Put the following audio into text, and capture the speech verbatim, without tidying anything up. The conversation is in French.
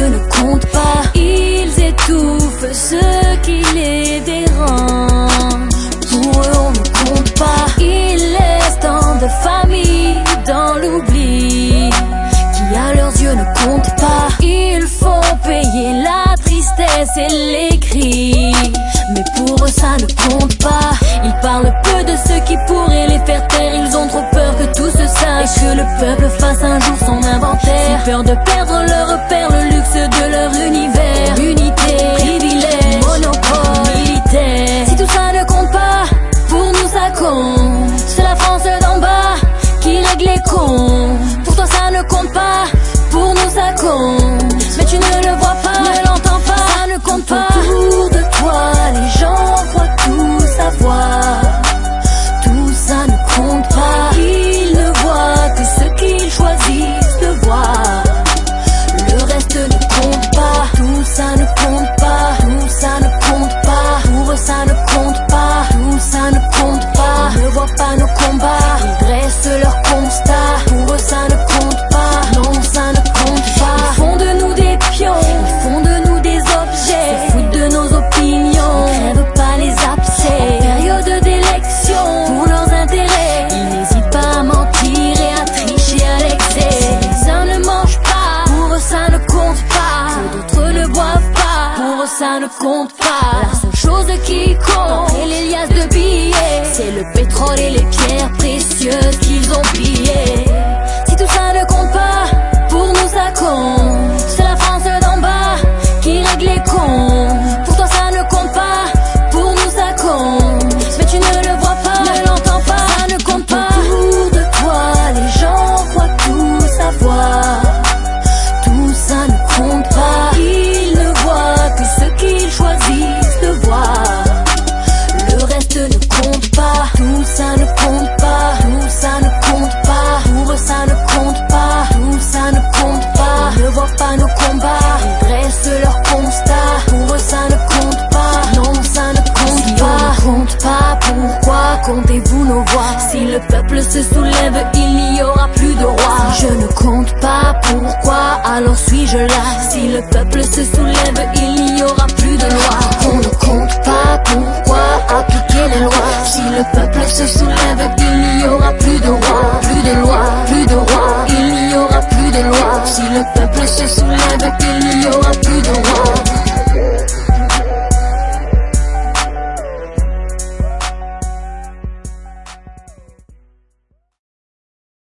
ne compte pas. Ils étouffent ce qui les dérange. Pour eux on ne compte pas. Ils laissent tant de familles dans l'oubli, qui à leurs yeux ne comptent pas. Ils font payer la tristesse et les cris, mais pour eux ça ne compte pas. Ils parlent peu de ceux qui pourraient les faire taire. Ils ont trop peur que tout se sache, que le peuple fasse un jour son inventaire. Ils peur de perdre leur repère, le luxe de leur univers. Unité, privilège, monopole, militaire. Si tout ça ne compte pas, pour nous ça compte. C'est la France d'en bas qui règle les comptes. Pour toi ça ne compte pas, pour nous ça compte. Mais tu ne le vois pas, ne l'entends pas, ça ne compte pas. Autour de toi, les gens croient tout savoir. Tout ça ne compte pas. Ils ne voient que ce qu'ils choisissent de voir. Le reste ne compte pas. Tout ça ne compte pas. Tout ça ne compte pas. Pour eux ça ne compte pas. Tout ça ne compte pas. Ils ne voient pas nos combats. Ils dressent leurs constats. Pour eux ça ne compte pas. Non, ça ne compte pas. Ils font de nous des pions. Ils font de nous des objets. Se foutent de nos opinions. Ils crèvent pas les abcès. En période d'élection, pour leurs intérêts, ils n'hésitent pas à mentir et à tricher à l'excès. Les uns ne mangent pas. Pour eux ça ne compte pas. Que d'autres ne boivent pas. Pour eux ça ne compte pas. La seule chose qui compte, c'est les liasses de billets. C'est le pétrole et les pierres précieuses qu'ils ont pillées. Si tout ça ne compte pas, pour nous ça compte. C'est la France d'en bas qui règle les comptes. Pour toi ça ne compte pas, pour nous ça compte. Mais tu ne le vois pas, ne l'entends pas, ça ne compte pas. Autour de toi, les gens croient tout savoir. Tout ça ne compte pas. Ils ne voient que ce qu'ils choisissent de voir. Le reste ne compte pas. Tout ça ne compte pas. Tout ça ne compte pas. Pour eux ça ne compte pas. Tout ça ne compte pas. Ils ne voient pas nos combats. Ils dressent leurs constats. Pour eux ça ne compte pas. Non, ça ne compte si pas. On ne compte pas, pourquoi comptez-vous nos voix? Si le peuple se soulève, il n'y aura plus de roi. Si je ne compte pas, pourquoi alors suis-je là? Si le peuple se soulève, il n'y aura plus de loi. On ne compte pas, pourquoi appliquer les lois? Si le peuple se soulève, il n'y aura plus de roi. Plus de loi, plus de roi, il n'y aura plus de loi. Si le peuple se soulève, il n'y aura plus de roi.